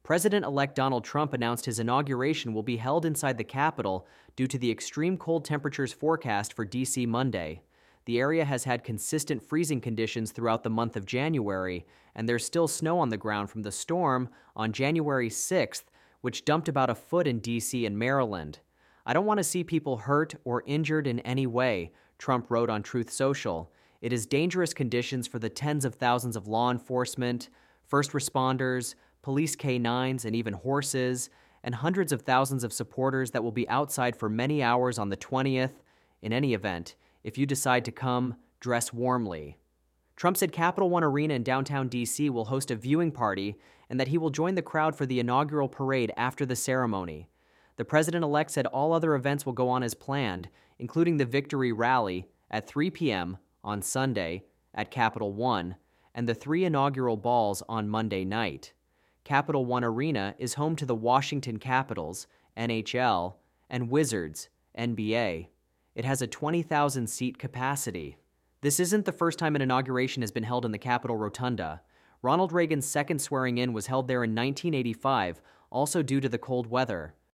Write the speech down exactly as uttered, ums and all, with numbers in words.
President-elect Donald Trump announced his inauguration will be held inside the Capitol due to the extreme cold temperatures forecast for D C Monday. The area has had consistent freezing conditions throughout the month of January, and there's still snow on the ground from the storm on January sixth, which dumped about a foot in D C and Maryland. "I don't want to see people hurt or injured in any way," Trump wrote on Truth Social. "It is dangerous conditions for the tens of thousands of law enforcement, first responders, police K nines, and even horses, and hundreds of thousands of supporters that will be outside for many hours on the twentieth. In any event, if you decide to come, dress warmly." Trump said Capital One Arena in downtown D C will host a viewing party and that he will join the crowd for the inaugural parade after the ceremony. The president-elect said all other events will go on as planned, including the Victory Rally at three p.m. on Sunday at Capital One and the three inaugural balls on Monday night. Capital One Arena is home to the Washington Capitals, N H L, and Wizards, N B A. It has a twenty thousand seat capacity. This isn't the first time an inauguration has been held in the Capitol Rotunda. Ronald Reagan's second swearing-in was held there in nineteen eighty-five, also due to the cold weather.